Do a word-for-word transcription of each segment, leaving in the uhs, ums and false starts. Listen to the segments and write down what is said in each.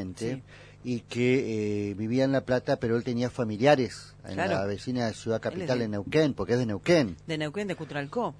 exactamente, Sí. y que eh, vivía en La Plata, pero él tenía familiares en Claro. la vecina ciudad capital, de- en Neuquén, porque es de Neuquén. De Neuquén, de Cutralcó.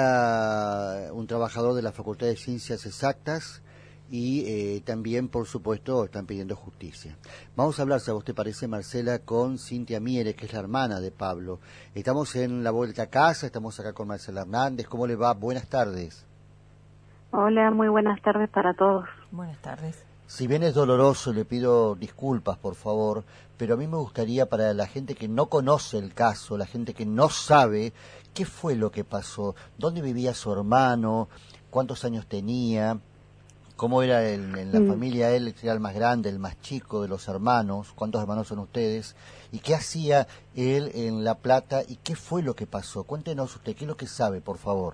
Era un trabajador de la Facultad de Ciencias Exactas y eh, también, por supuesto, están pidiendo justicia. Vamos a hablar, si a vos te parece, Marcela, con Cintia Mieres, que es la hermana de Pablo. Estamos en la vuelta a casa, estamos acá con Marcela Hernández. ¿Cómo le va? Buenas tardes. Hola, muy buenas tardes para todos. Buenas tardes. Si bien es doloroso, le pido disculpas, por favor, pero a mí me gustaría, para la gente que no conoce el caso, la gente que no sabe, ¿qué fue lo que pasó? ¿Dónde vivía su hermano? ¿Cuántos años tenía? ¿Cómo era el, en la Mm. familia él? ¿Era el más grande, el más chico de los hermanos? ¿Cuántos hermanos son ustedes? ¿Y qué hacía él en La Plata? ¿Y qué fue lo que pasó? Cuéntenos usted, ¿qué es lo que sabe, por favor?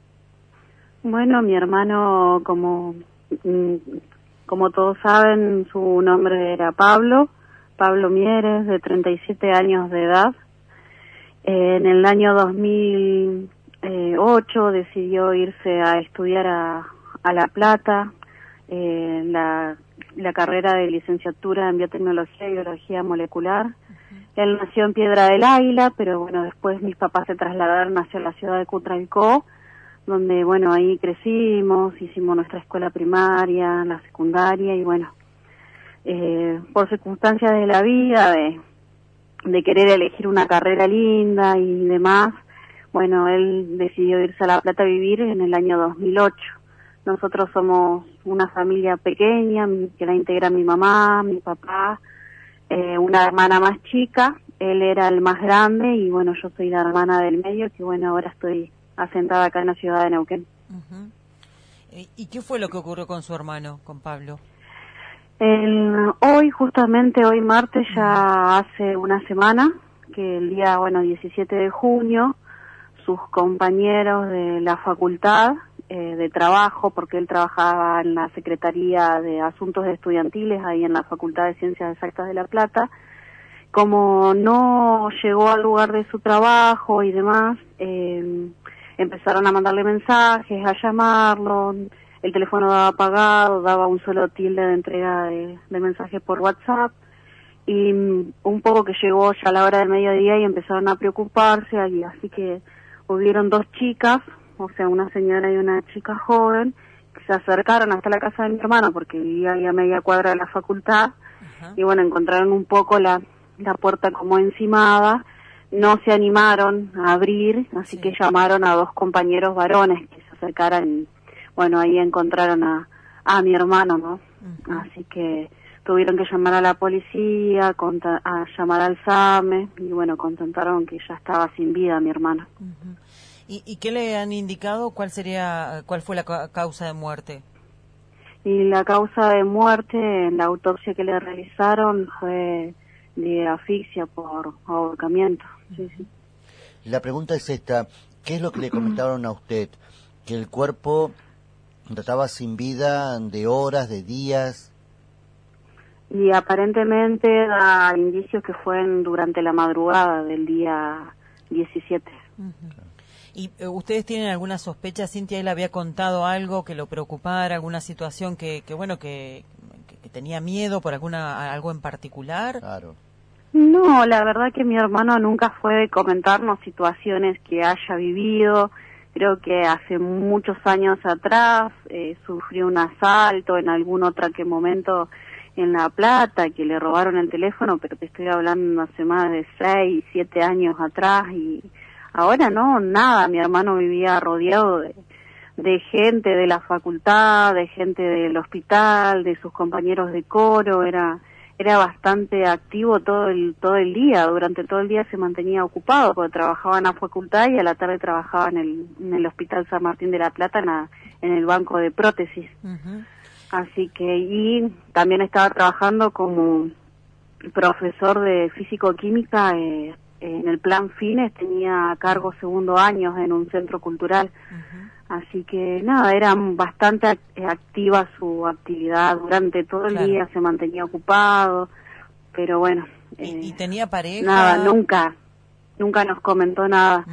Bueno, mi hermano, como mm, como todos saben, su nombre era Pablo, Pablo Mieres, de treinta y siete años de edad. Eh, en el año dos mil ocho decidió irse a estudiar a, a La Plata, eh, la, la carrera de licenciatura en biotecnología y biología molecular. Uh-huh. Él nació en Piedra del Águila, pero bueno, después mis papás se trasladaron hacia la ciudad de Cutralcó, donde, bueno, ahí crecimos, hicimos nuestra escuela primaria, la secundaria, y bueno, eh, por circunstancias de la vida, de, de querer elegir una carrera linda y demás, bueno, él decidió irse a La Plata a vivir en el año dos mil ocho. Nosotros somos una familia pequeña, que la integra mi mamá, mi papá, eh, una hermana más chica, él era el más grande, y bueno, yo soy la hermana del medio, que bueno, ahora estoy asentada acá en la ciudad de Neuquén. Uh-huh. ¿Y qué fue lo que ocurrió con su hermano, con Pablo? El, hoy, justamente hoy martes, ya hace una semana, que el día, bueno, diecisiete de junio, sus compañeros de la facultad eh, de trabajo, porque él trabajaba en la Secretaría de Asuntos Estudiantiles, ahí en la Facultad de Ciencias Exactas de La Plata, como no llegó al lugar de su trabajo y demás, eh, empezaron a mandarle mensajes, a llamarlo, el teléfono daba apagado, daba un solo tilde de entrega de, de mensajes por WhatsApp, y un poco que llegó ya a la hora del mediodía y empezaron a preocuparse, y así que hubieron dos chicas, o sea, una señora y una chica joven, que se acercaron hasta la casa de mi hermano, porque vivía ahí a media cuadra de la facultad. Uh-huh. Y bueno, encontraron un poco la, la puerta como encimada, no se animaron a abrir, así sí. que llamaron a dos compañeros varones que se acercaran, y bueno, ahí encontraron a, a mi hermano, ¿no? Uh-huh. Así que tuvieron que llamar a la policía, conta- a llamar al SAME, y bueno, contentaron que ya estaba sin vida mi hermano. Uh-huh. ¿Y, ¿Y qué le han indicado? ¿Cuál sería, cuál fue la ca- causa de muerte? Y la causa de muerte, en la autopsia que le realizaron, fue de asfixia por ahorcamiento. Sí, sí. La pregunta es esta: ¿qué es lo que le comentaron a usted? ¿Que el cuerpo estaba sin vida de horas, de días? Y aparentemente da indicios que fue en, durante la madrugada del día diecisiete. Uh-huh. ¿Y eh, ustedes tienen alguna sospecha? Cintia, él había contado algo que lo preocupara, alguna situación que, que bueno, que, que, que tenía miedo por alguna algo en particular. Claro. No, la verdad que mi hermano nunca fue de comentarnos situaciones que haya vivido. Creo que hace muchos años atrás eh, sufrió un asalto en algún otro que momento en La Plata, que le robaron el teléfono, pero te estoy hablando hace más de seis, siete años atrás, y ahora no, nada. Mi hermano vivía rodeado de, de gente de la facultad, de gente del hospital, de sus compañeros de coro, era era bastante activo todo el todo el día, durante todo el día se mantenía ocupado, porque trabajaba en la facultad y a la tarde trabajaba en el, en el Hospital San Martín de la Plata, en, la, en el banco de prótesis. Uh-huh. Así que, y también estaba trabajando como profesor de físico-química eh, en el plan Fines, tenía a cargo segundo años en un centro cultural. Uh-huh. Así que nada, era bastante activa su actividad, durante todo el claro. día se mantenía ocupado, pero bueno. ¿Y, eh, ¿Y tenía pareja? Nada, nunca, nunca nos comentó nada. Uh-huh.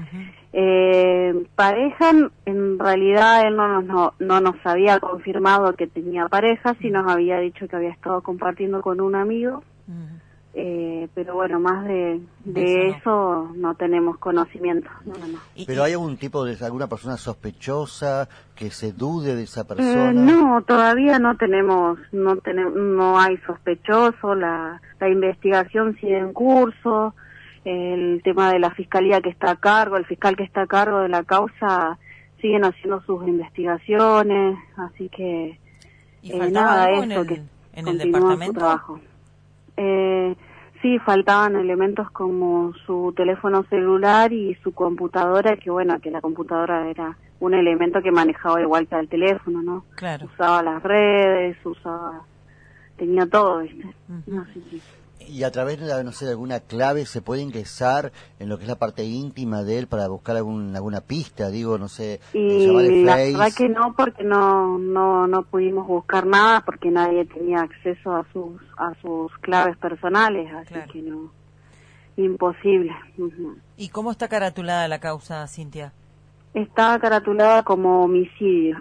Eh, pareja, en realidad él no nos, no, no nos había confirmado que tenía pareja, sí nos había dicho que había estado compartiendo con un amigo, uh-huh. eh, pero bueno, más de, de eso, eso no. no tenemos conocimiento. No, no, no. ¿Pero hay algún tipo de, alguna persona sospechosa que se dude de esa persona? Eh, no, todavía no tenemos, no tenemos, no hay sospechoso, la, la investigación sigue en curso. El tema de la fiscalía que está a cargo, el fiscal que está a cargo de la causa, siguen haciendo sus investigaciones, así que ¿Y eh, nada, esto en el, que en el departamento? Su trabajo. Eh, sí, faltaban elementos como su teléfono celular y su computadora, que bueno, que la computadora era un elemento que manejaba igual que el teléfono, ¿no? Claro. Usaba las redes, usaba, tenía todo, ¿viste? Uh-huh. Así que... Y a través de, no sé, de alguna clave se puede ingresar en lo que es la parte íntima de él para buscar algún, alguna pista, digo, no sé, y llamarle la Face. verdad que no, porque no no no pudimos buscar nada, porque nadie tenía acceso a sus a sus claves personales, así claro. que no, imposible. Uh-huh. ¿Y cómo está caratulada la causa, Cintia? Está caratulada como homicidio.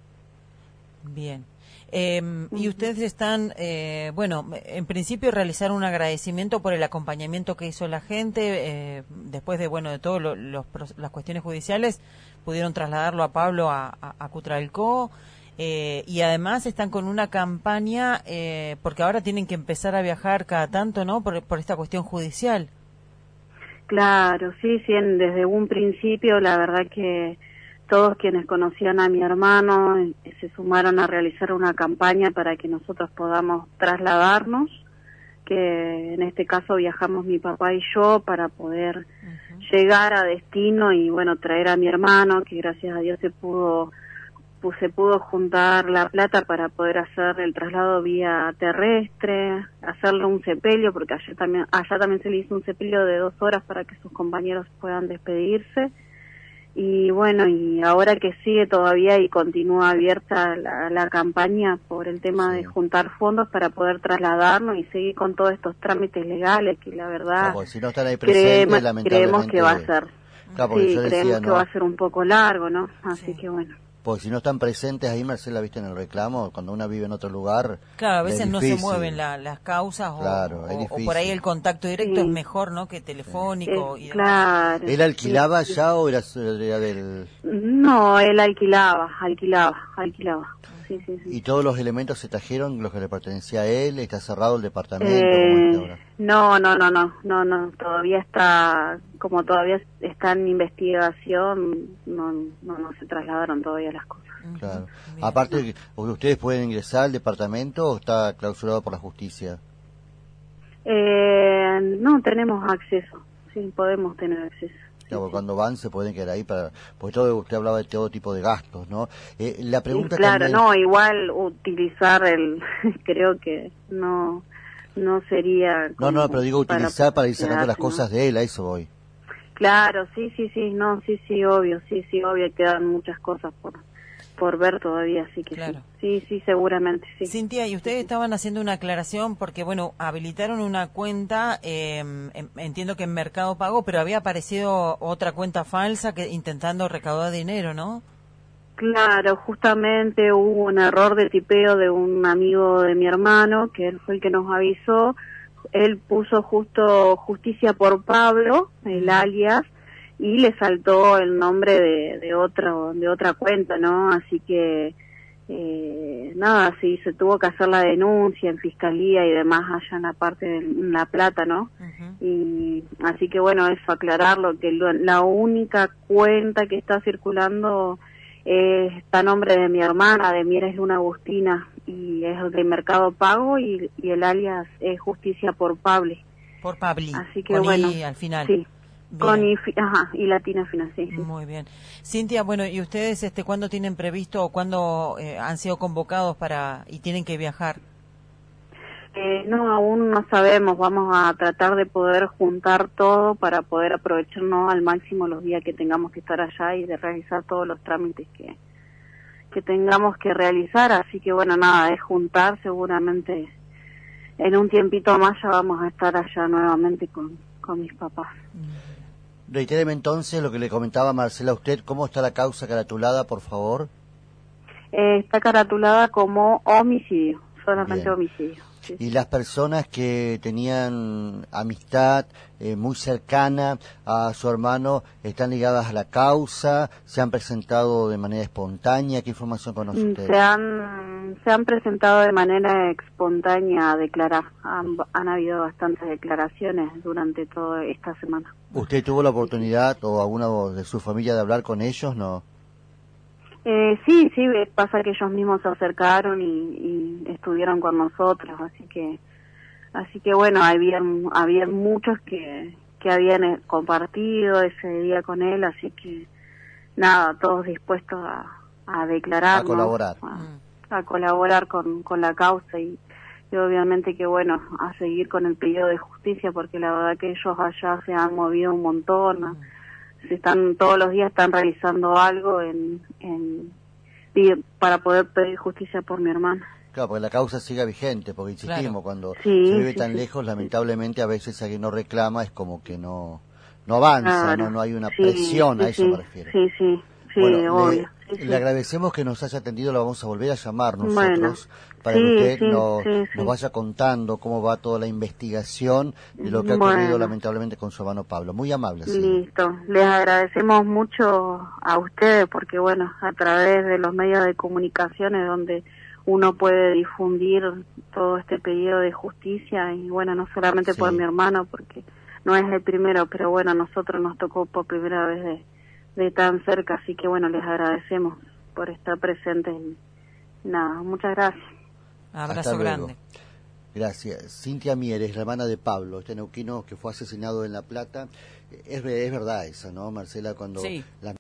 Bien. Eh, y ustedes están, eh, bueno, en principio realizaron un agradecimiento por el acompañamiento que hizo la gente, eh, después de, bueno, de todas lo, los, las cuestiones judiciales, pudieron trasladarlo a Pablo a, a, a Cutralcó, eh, y además están con una campaña, eh, porque ahora tienen que empezar a viajar cada tanto, ¿no?, por, por esta cuestión judicial. Claro, sí, sí, en, desde un principio, la verdad que todos quienes conocían a mi hermano eh, se sumaron a realizar una campaña para que nosotros podamos trasladarnos, que en este caso viajamos mi papá y yo para poder uh-huh. llegar a destino y bueno, traer a mi hermano, que gracias a Dios se pudo pues, se pudo juntar la plata para poder hacer el traslado vía terrestre, hacerle un sepelio, porque allá también, allá también se le hizo un sepelio de dos horas para que sus compañeros puedan despedirse. Y bueno, y ahora que sigue todavía y continúa abierta la, la campaña por el tema sí. de juntar fondos para poder trasladarnos y seguir con todos estos trámites legales, que la verdad claro, si no están ahí presentes, creemos, lamentablemente... creemos que va a ser, claro, sí, yo creemos decía, que no, va a ser un poco largo, ¿no? Así sí. que bueno. Pues si no están presentes ahí, Marcela, viste en el reclamo, cuando una vive en otro lugar... Claro, a veces no se mueven la, las causas claro, o, o por ahí el contacto directo sí. es mejor, ¿no?, que telefónico. Sí. Y claro. ¿Él alquilaba sí. ya o era, era del...? No, él alquilaba, alquilaba, alquilaba. Sí, sí, sí. ¿Y todos los elementos se trajeron, los que le pertenecía a él? ¿Está cerrado el departamento? Eh, ¿Cómo está ahora? No, no, no, no, no, no, todavía está, como todavía está en investigación, no, no, no se trasladaron todavía las cosas. Claro. Bien. Aparte, ¿ustedes pueden ingresar al departamento o está clausurado por la justicia? Eh, no, tenemos acceso, sí, podemos tener acceso. Claro, cuando van se pueden quedar ahí para, porque todo usted hablaba de todo tipo de gastos, ¿no? Eh, la pregunta sí, claro, también... no, igual utilizar el, creo que no, no sería. No, no, pero digo utilizar para, para ir sacando las ¿no? cosas de él, a eso voy. Claro, sí, sí, sí, no, sí, sí, obvio, sí, sí, obvio, quedan muchas cosas por por ver todavía, así que claro. sí, sí, sí, seguramente, sí. Cintia, y ustedes estaban haciendo una aclaración porque, bueno, habilitaron una cuenta, eh, entiendo que en Mercado Pago, pero había aparecido otra cuenta falsa que intentando recaudar dinero, ¿no? Claro, justamente hubo un error de tipeo de un amigo de mi hermano, que él fue el que nos avisó. Él puso justo Justicia por Pablo, el alias, y le saltó el nombre de, de otra de otra cuenta, ¿no? Así que eh, nada, sí, se tuvo que hacer la denuncia en fiscalía y demás allá en la parte de La Plata, ¿no? Uh-huh. Y así que bueno, eso, aclararlo, que lo, la única cuenta que está circulando eh, está a nombre de mi hermana, de Mieres Luna Agustina, y es de Mercado Pago, y, y el alias es Justicia por Pablo. Por Pabli, así que con bueno, I al final. Sí. Bien. Con y, ajá, y latina final, sí, sí. Muy bien. Cintia, bueno, ¿y ustedes este cuándo tienen previsto o cuándo eh, han sido convocados para y tienen que viajar? Eh, no, aún no sabemos. Vamos a tratar de poder juntar todo para poder aprovecharnos al máximo los días que tengamos que estar allá y de realizar todos los trámites que, que tengamos que realizar. Así que bueno, nada, es juntar, seguramente en un tiempito más ya vamos a estar allá nuevamente con, con mis papás. Reitéreme entonces lo que le comentaba Marcela a usted, ¿cómo está la causa caratulada, por favor? Eh, está caratulada como homicidio, solamente Bien. homicidio. Sí. Y las personas que tenían amistad eh, muy cercana a su hermano, ¿están ligadas a la causa? ¿Se han presentado de manera espontánea? ¿Qué información conoce usted? Se han, se han presentado de manera espontánea a declarar. Han, han habido bastantes declaraciones durante toda esta semana. ¿Usted tuvo la oportunidad o alguna de su familia de hablar con ellos? No. Eh, sí, sí, pasa que ellos mismos se acercaron y, y estuvieron con nosotros, así que, así que bueno, habían, habían muchos que, que habían eh, compartido ese día con él, así que nada, todos dispuestos a, a declarar, A colaborar. ¿no? a, a colaborar con, con la causa y, y obviamente que bueno, a seguir con el pedido de justicia, porque la verdad que ellos allá se han movido un montón, ¿no? Se están todos los días están realizando algo en, en para poder pedir justicia por mi hermana. Claro, porque la causa siga vigente, porque insistimos, Claro. cuando Sí, se vive sí, tan sí. lejos, lamentablemente a veces alguien no reclama, es como que no no avanza, Claro. no no hay una Sí, presión, sí, a eso sí, me refiero. Sí, sí, sí, Bueno, obvio. le, Sí, sí. le agradecemos que nos haya atendido, lo vamos a volver a llamar nosotros Bueno, para sí, que usted sí, nos, sí, nos sí. vaya contando cómo va toda la investigación de lo que ha Bueno. ocurrido lamentablemente con su hermano Pablo. Muy amable, señor. Listo. Les agradecemos mucho a ustedes porque, bueno, a través de los medios de comunicación es donde uno puede difundir todo este pedido de justicia y, bueno, no solamente Sí. por mi hermano porque no es el primero, pero, bueno, a nosotros nos tocó por primera vez de, de tan cerca, así que, bueno, les agradecemos por estar presentes. Y, nada, muchas gracias. Abrazo Hasta luego. grande. Gracias. Cintia Mieres, la hermana de Pablo, este neuquino que fue asesinado en La Plata. Es, es verdad esa, ¿no, Marcela? Cuando Sí. la